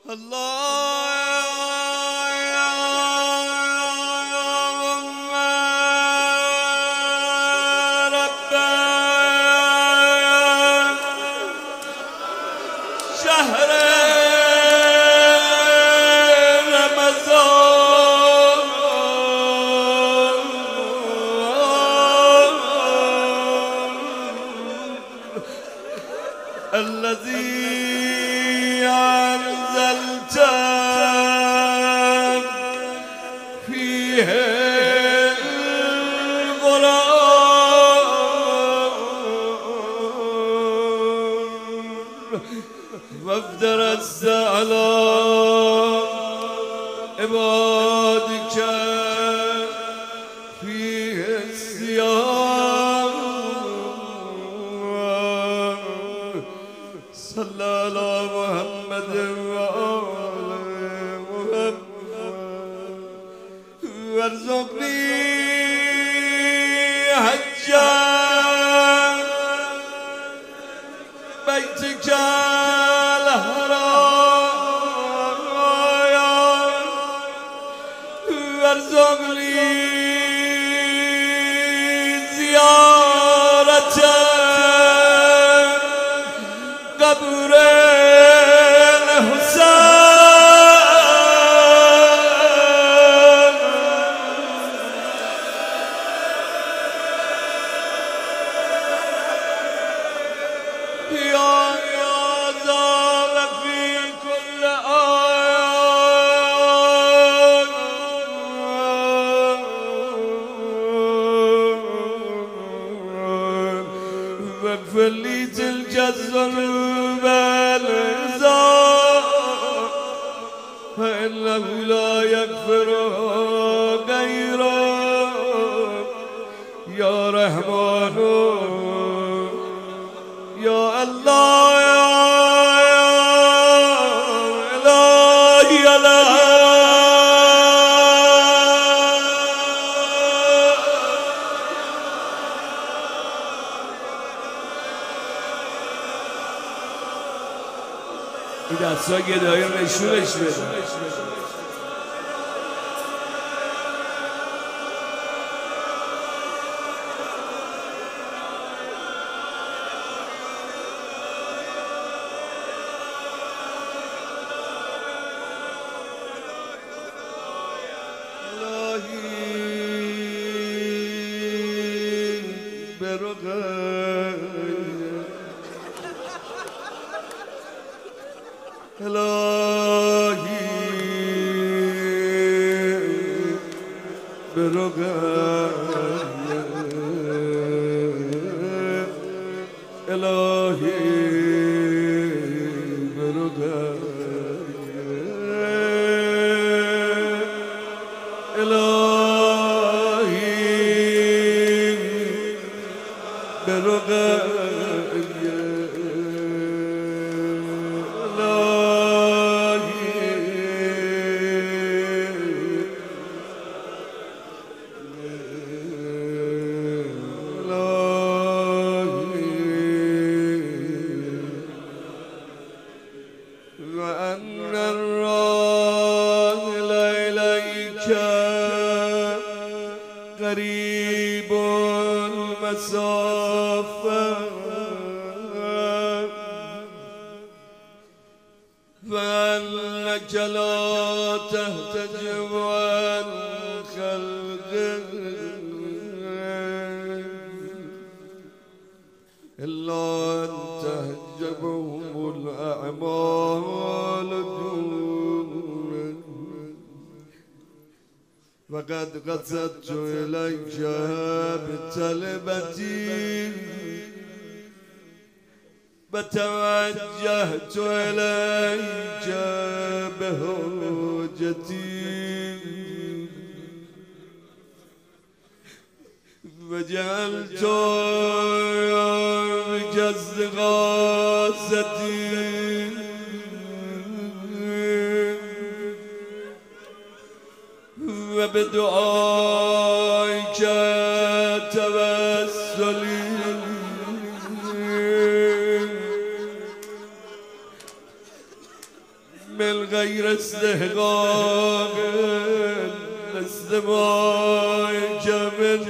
اللهم رب شهر الذي أنزلت فيه القرآن وافترست على عبادك فيه الصيام صلى على محمد وآل محمد وارزقني حجا بيتك الحرام وارزقني زيارة قبر الحسين يا زال في كل آن واغفر لي تلك الذنوب فإنه لا يغفرها غيرك يا رحمن يا الله يا إلهي يا این دستا گدایی نشونش بده الهی وأن الراحل إليك قريب المسافة وأنك لا تحتجب عن خلقك إلا أن تحجبهم الأعمال دونك وقد قصدت إليك بطلبتي وتوجهت إليك بحجتي وجعلت بجز غاستي وبدعائك توسلي من غیر استحقاق استماع جمل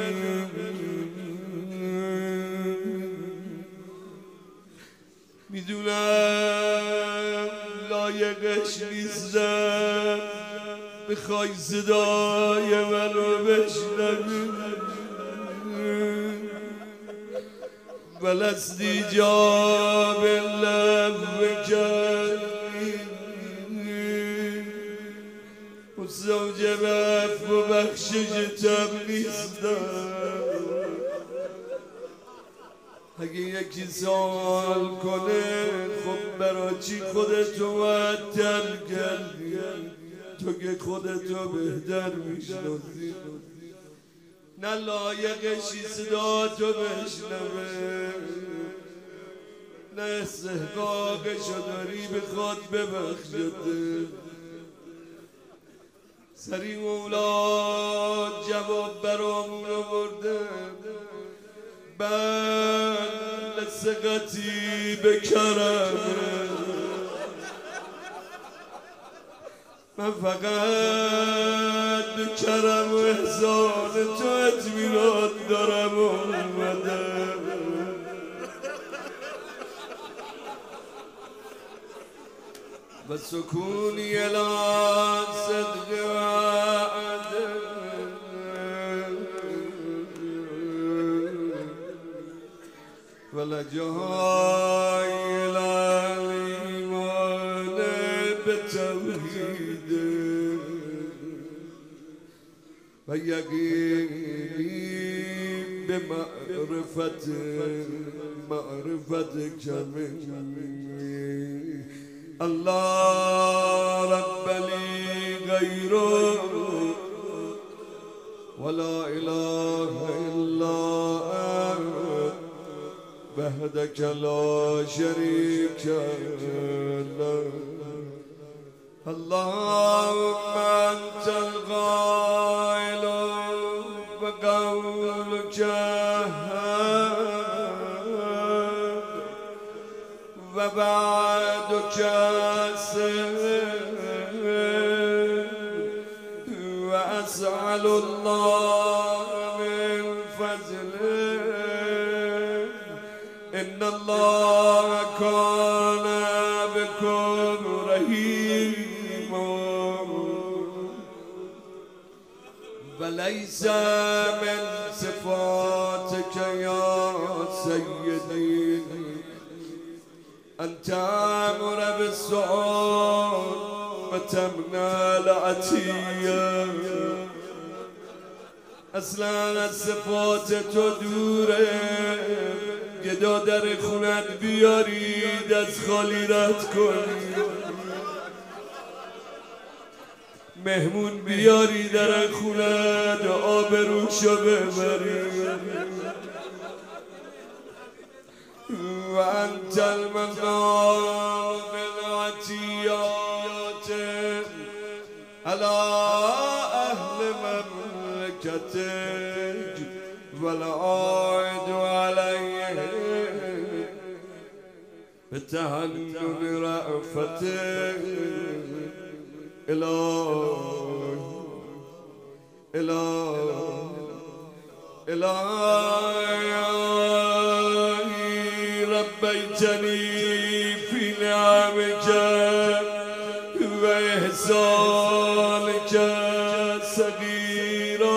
میدونم لایقش نیستم بخوای صدای منو بشنوی ولست ایجاب لب کردی زوجب عفو و بخشش تب نیستم اگه یکی سوال کنه خب برا چی خودتو معطل کردی تو که خودتو بهتر میشناسی نه لایقشی صدا تو بشنوه نه استحقاقشو داری بخواد ببخشده سری مولا جواب برامون آورده بل سقتی به کرمه من فقط به کرم و احسان تو اطمینان دارم و اومدم و سکونی الان صدق وعده و لجای الان به توحیده و یقینی به معرفت کمی الله رب لی غیره ولا اله الا انت وحدك لا شريك له اللهم انت القائل وقولك وبعدك وأسأل الله من فضله إن الله كان بكم رحيما وليس من صفاتك يا سيدي أن تأمر بالسؤال وتمنع العطية اصلا از صفات تو دوره گدا در خونت بیاری دست خالی رد کنی مهمون بیاری در خونت آبروشو ببری و انت المنان بالعطیات على اهل مملکتک والعائد علیه بتحنن رأفتک إلهي ربيتني في نعمك وإحسانك صغيرا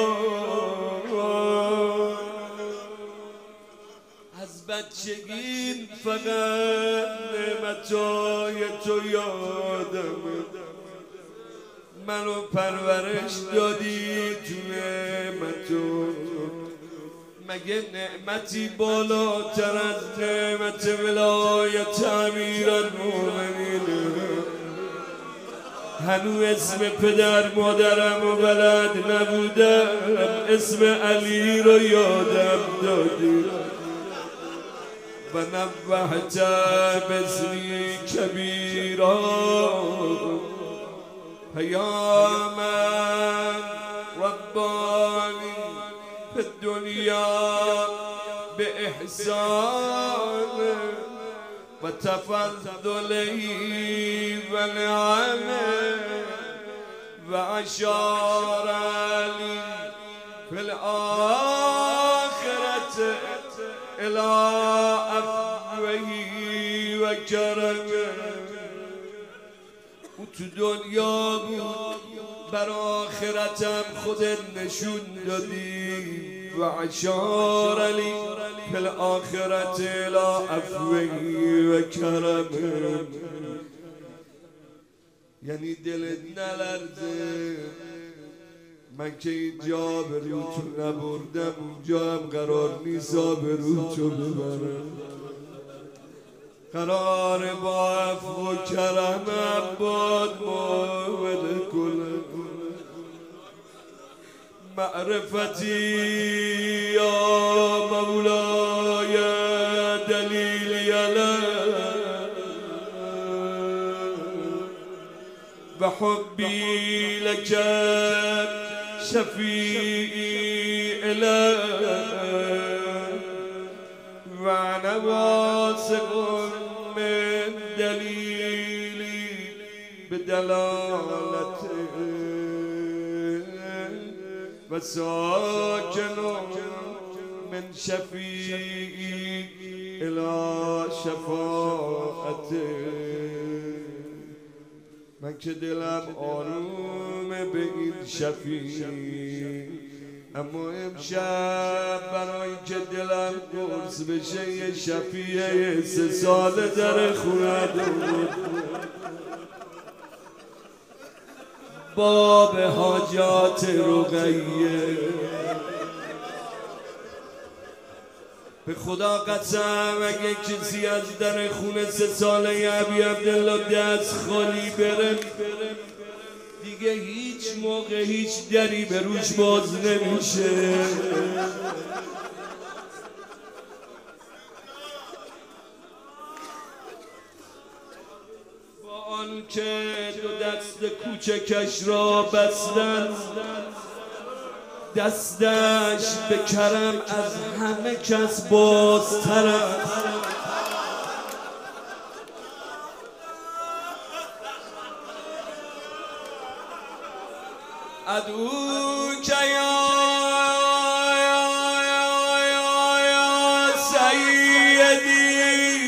از بچگی فقط نعمتای تو یادمه منو پرورش دادی تو نعمتو مگه نعمتی بالاتر از نعمت ولایت امیرالمومنین هنو اسم پدر مادرم و بلد نبودم اسم علی رو یادم دادی و نوحت باسمی کبیرا پیاما ربانی في الدنيا بإحسان وتفضله و ونعمه وأشار لي في الآخرة إلى عفوه وكرمه و تو دنیا بود بر آخرتم خودت نشون دادی و اشار لی فی الآخرت الی عفوه و کرمه یعنی دلت نلرزه من که اینجا به روتو نبردم اونجا هم قرار نیستا به روتو ببرم قرار با عفو و کرمم باد معامله کنم معرفتی یا مولای دلیلی علیه و حبی لک شفیعی الیه و انا واثق من دلیلی بدلالته و ساکن من شفیعی الی شفاعته من که دلم آرومه به این شفیع اما امشب برای که دلم قرص بشه یه شفیع 3 ساله در خونه بود باب حاجات رقیه به خدا قسم اگه کسی از در خونه 3 ساله ابی عبدالله دست خالی بره دیگه هیچ موقع هیچ دری به روش باز نمیشه با آنکه 2 دست کوچکش را بستن دستش به کرم از همه کس بازتر است ادعوک یا سیدی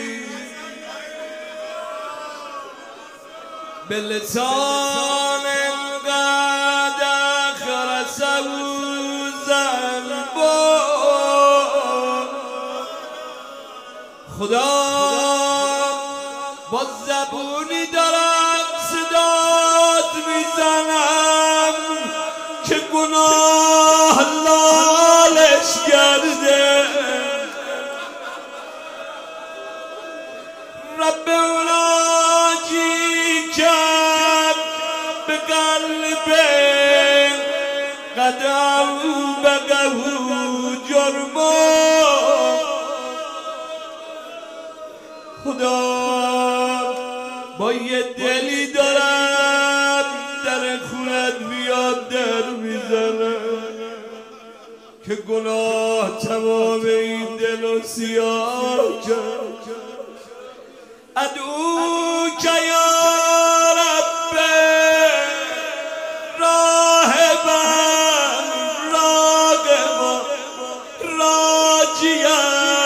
بلسان قد اخرسه ذنبا خدا با زبونی دارم صدات میزنم که گناه لالش کرده رب اولاجی کم به قلب قدم بگهو جرما خدا با یه دلی دارم در خونت بیاد در میزنم که گناه تمام این دل و سیاه کرد ادعوک یا رب راهبا راغبا راجیا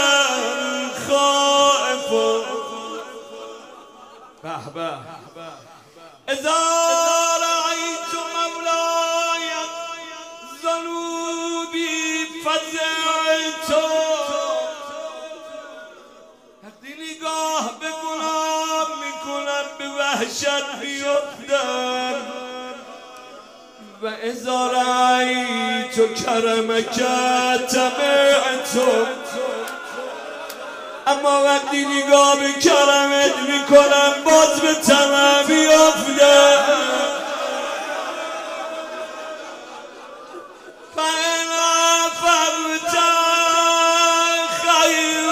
خائفا به اذا رأيت مولاي ذنوبي فزعت وقتی نگاه به گناه میکنم به وحشت میافتم و اذا رأيت کرمک طمعت اما وقتی نگاه به کرمت میکنم باز به طمع بیافتم فإن عفوت خیر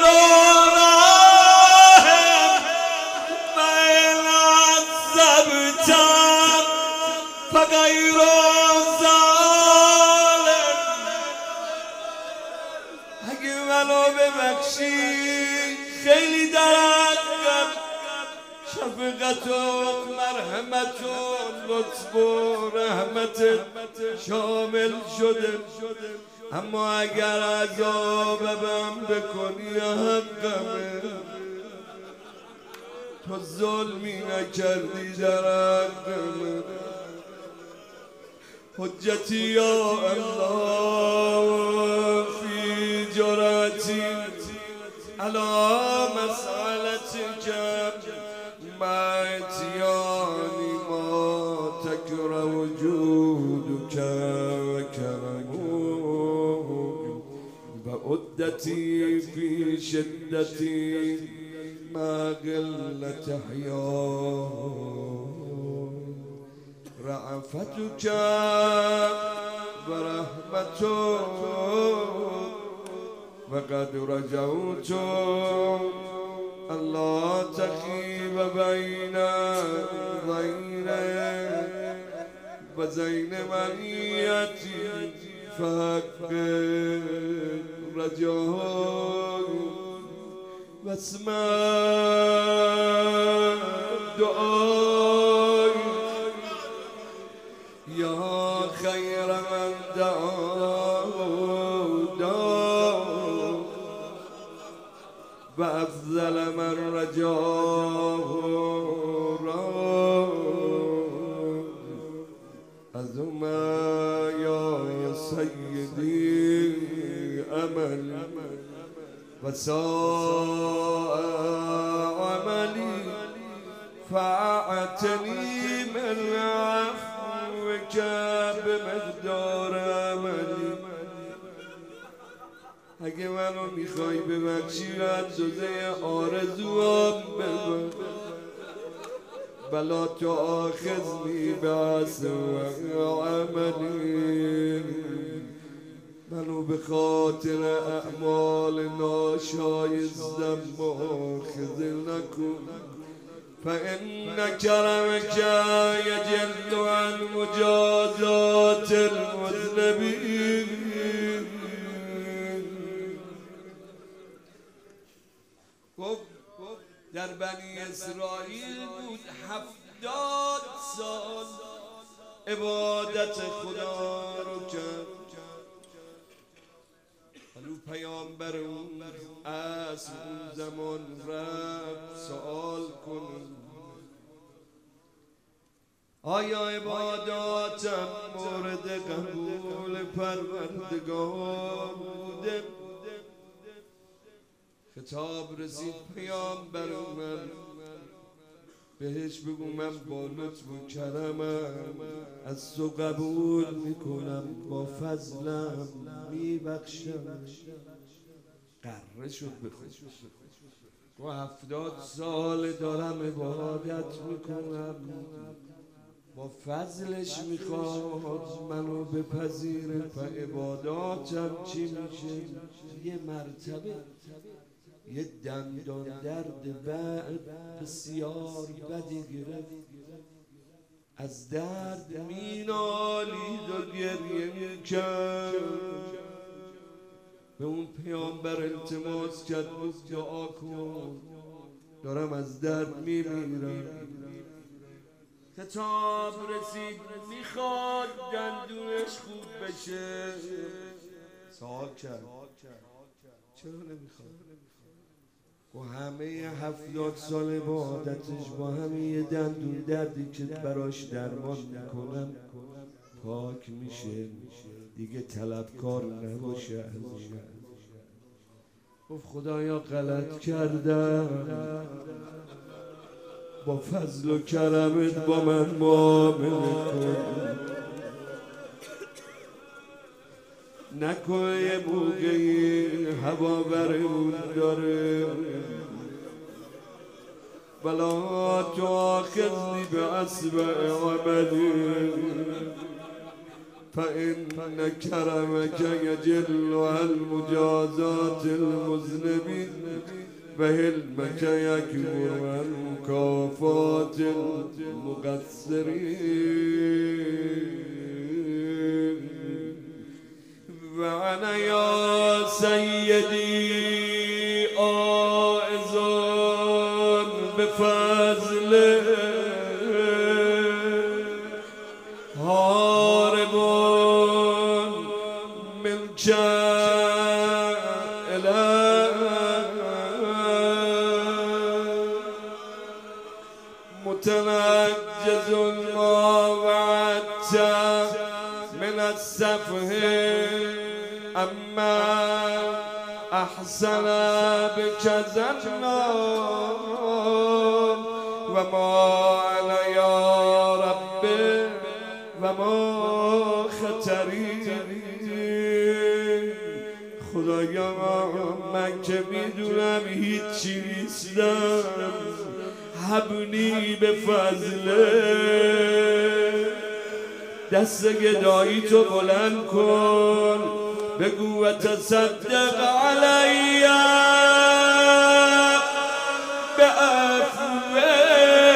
راهم فإن عذبت فغیر ظالم اگه منو ببخشی خیلی در حقم شفقت و مرحمت و لطف و رحمت شامل شده. اما اگر عذابم بکنی حقمه، تو ظلمی نکردی در حقمه. حجتی یا الله فی جرأتی علی مسألتک مع اتیانی ما تکره وجودک و کرمک و عدتی فی شدتی مع قلت حیا رأفتك ورحمتك وقد رجوت الله تخيب بين غيرك وزين منيتي فحق رجاء واسمع دعاء يا خير من دعا وأفضل من رجاه أزما يا سيدي أمل وساء عملي فأعتني من عفوك بمقدار عملي. اگه منو میخوای ببخشی اندازه آرزوام ببر بلا تو آخذنی بعصا عملی. منو به خاطر اعمال ناشایستم مؤاخذ نکن، فإن کرمک یجل عن مجازات المذنبین. در بنی اسرائیل بود 70 سال عبادت خدا رو کرد. ولی پیامبر اون از اون زمان رفت سوال کن آیا عباداتم مورد قبول پروردگار بوده؟ خطاب رسید پیامبر من بهش بگو من با لطف و کرمم از تو قبول میکنم، با فضلم میبخشم. قره شد بخود و 70 سال دارم عبادت میکنم، با فضلش میخواد منو بپذیره. عباداتم چی میشه؟ یه مرتبه یه دندان درد بعد بسیار بدی گرفت، از درد مینالید و گریه میکرد. به اون پیامبر التماس کرد دعا کن، دارم از درد میمیرم. خطاب رسید میخواد دندونش خوب بشه. سوال کرد چرا نمیخواد؟ و همه 70 سال عبادتش با همه یه دندون دردی که براش درمان میکنم پاک میشه، دیگه طلبکار نباشه از من. گفت خدایا غلط کردم، با فضل و کرمت با من معامله کن، نکنه یه موقعی هوا برمون داره. بلا تو آخذنی به اصبع عملی فإن کرمک یجل عن مجازات المذنبین و حلمک یکبر عن مکافات المقصرین. و انا یا سیدی آئذ بفضل متنجز ما وعدت من السفه اما احسن بك ظنا و ما انا یا رب و ما خطری. خدایا من که میدونم هیچی نیستم، حبنی به فضله، دست گدایی تو بلند کن، بگو و تصدق علی به عفوه.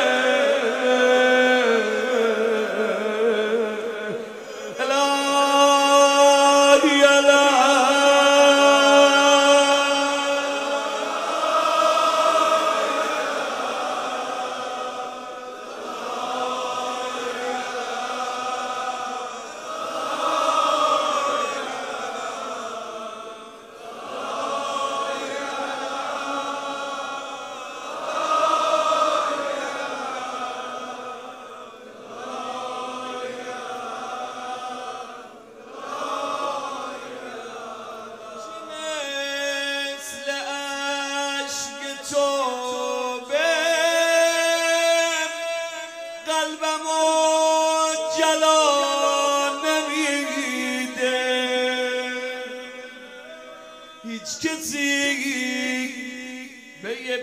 هیچ کسی به یه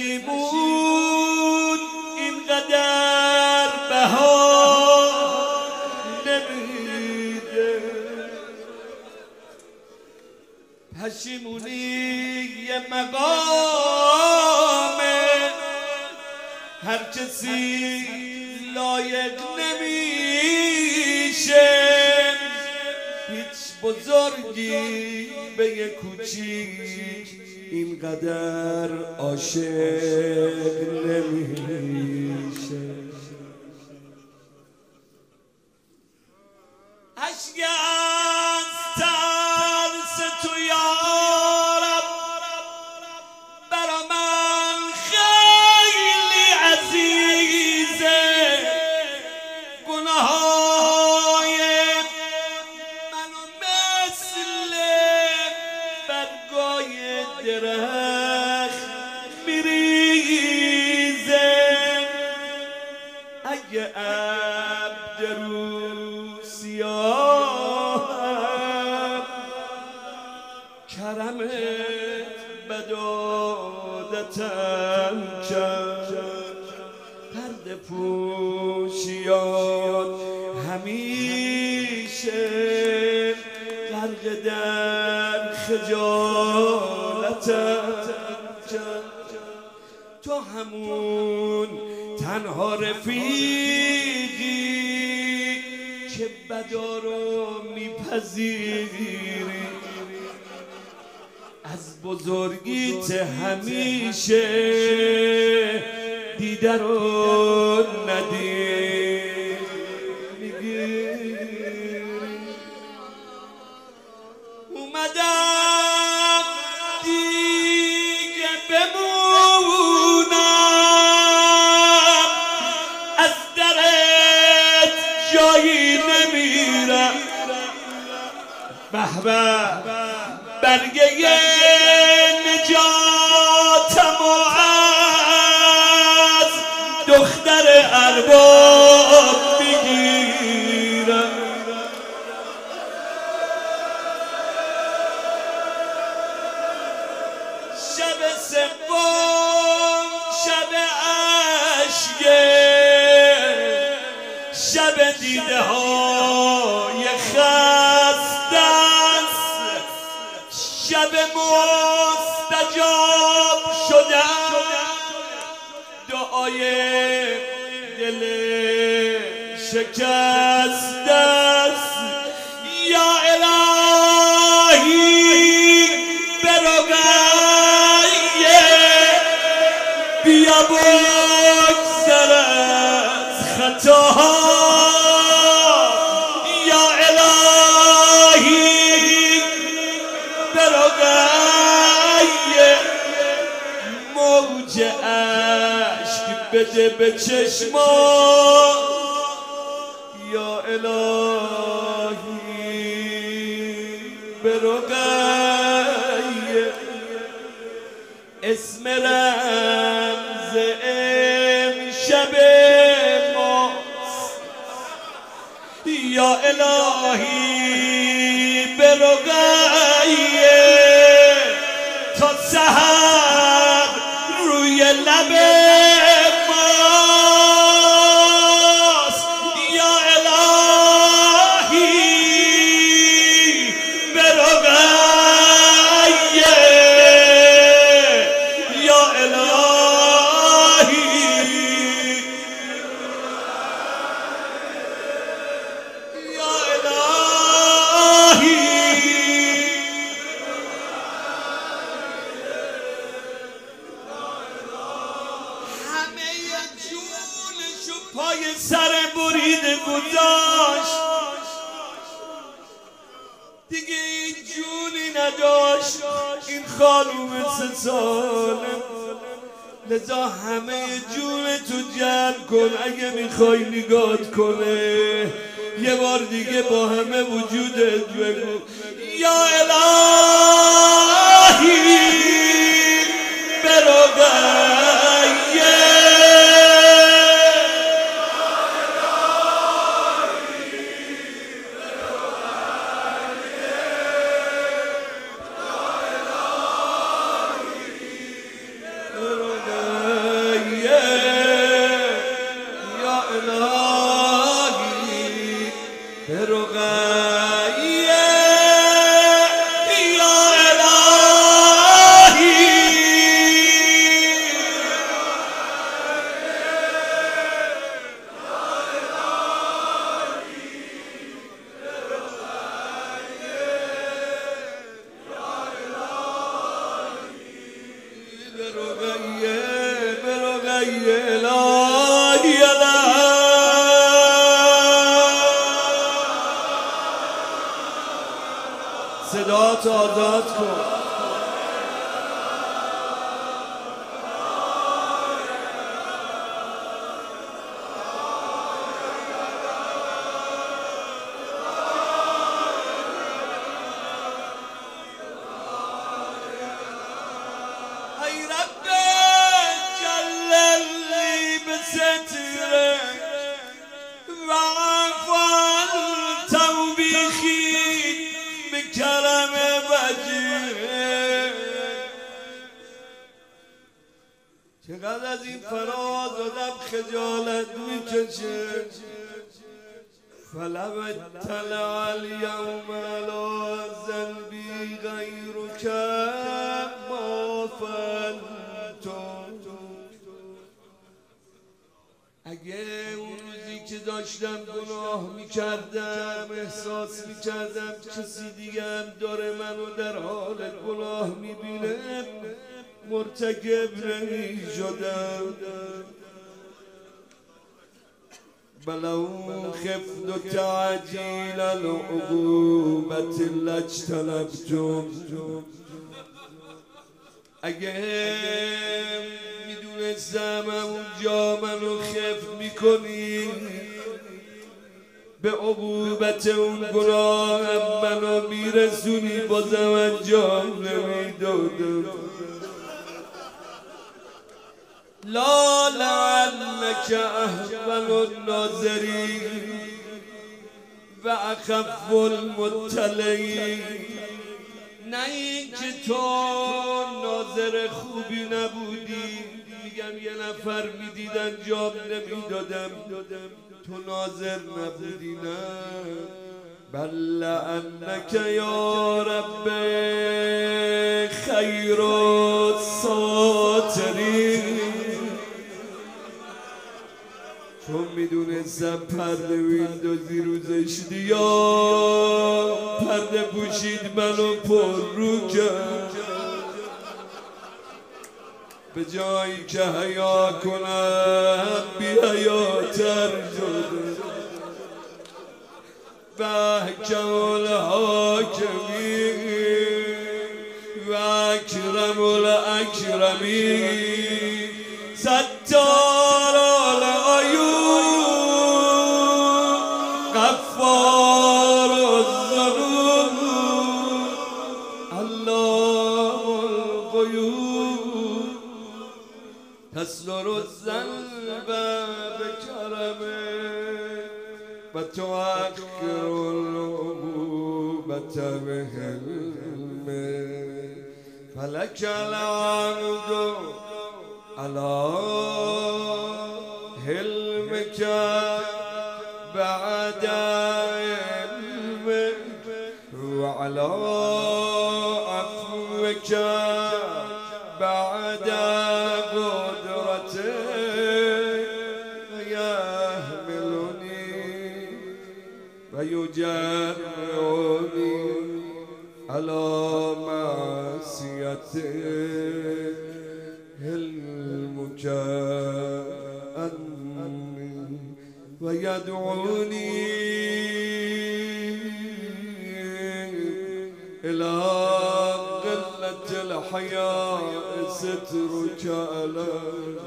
پشیمون اینقدر بها نمیده. پشیمونی یه مقامه، هر کسی لایق نمیشه. هیچ بزرگی به یه کوچیک اینقدر عاشق نمیشه. اشک از ترس تو یارب برا من خیلی عزیزه. گناههای منو مثل برگای درخت میریزه. اگه عبد رو سیاهم کرمت بدادتم کرد. پرده پوشیات همیشه غرق در خجالتم کرد. تو همون تنها رفیقی که بدا رو میپذیری، از بزرگیت همیشه دیده رو ندید میگیری. اومدم دیگه بمونم، از درت جایی نمیرم. به به برگه نجاتم و از دختر ارباب میگیرم. شب سوم شب عشقه، شب دیده های خسته است، شب مستجاب شدن دعای دل شکسته است. یا الهی به رقیه بیا بگذر از خطاها. یا الهی به رقیه موج عشق به بده به چشما یا الهی به رقیه اسم رمز امشب ماست یا الهی به رقیه تا سحر روی لب ماست یا الهی به رقیه یا الهی یا الهی پای سر بریده گذاشت دیگه این جونی نداشت این خانوم 3 ساله لذا همه جون تو جمع کن اگه میخوای نگات کنه یه بار دیگه با همه وجودت بگو یا الهی به رقیه صدات آزاد کن ای رب جللی به ستره و عفو توبیخی به کرم وجهه چقدر از این فراز آدم خجالت میکشه فلم اطلع اليوم علی ذنبی غیرک ما فعلت اگه اون روزی که داشتم گناه میکردم احساس میکردم کسی دیگه هم داره منو در حال گناه میبینه مرتکب نمیشدم ولو خفت تعجیل العقوبة لاجتنبتم اگه میدونستم اونجا منو خف میکنی به عقوبت اون گناهم منو میرسونی بازم انجام نمیدادم لا لعنك اهون الناظرین و اخف المطلعین نه این که تو ناظر خوبی نبودی میگم یه نفر میدید انجام نمیدادم تو ناظر نبودی نه بل لعنك یا رب خیر الساترین چون میدونستم پرده ویندوزی روزش دیا پرده پوشید منو پر رو کرد به جایی که حیا کنم بی حیاتر شده و حکم الحاکمی و اکرم الاکرمی ستار و تؤخر العقوبة بحلمه فلك العمد على حلمك بعد علمك وعلى عفوك بعد قدرتك يحملني ويجرني على معصيته حلمك عني ويدعوني إلى قلة الحياء سترك علي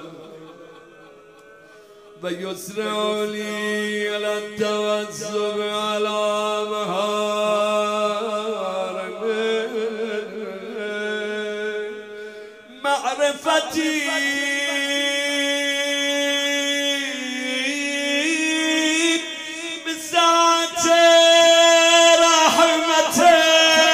ويسرع لي إلى التوسل على محارمه معرفتي بساعة رحمته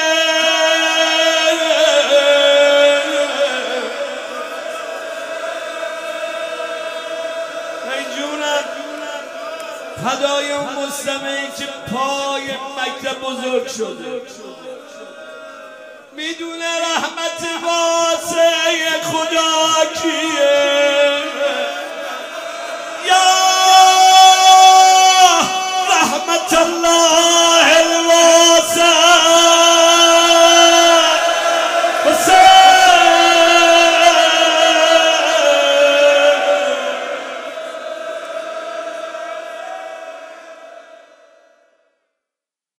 فدای اون مستمعی که پای مکتب بزرگ شده میدونه رحمت واسه خدا کی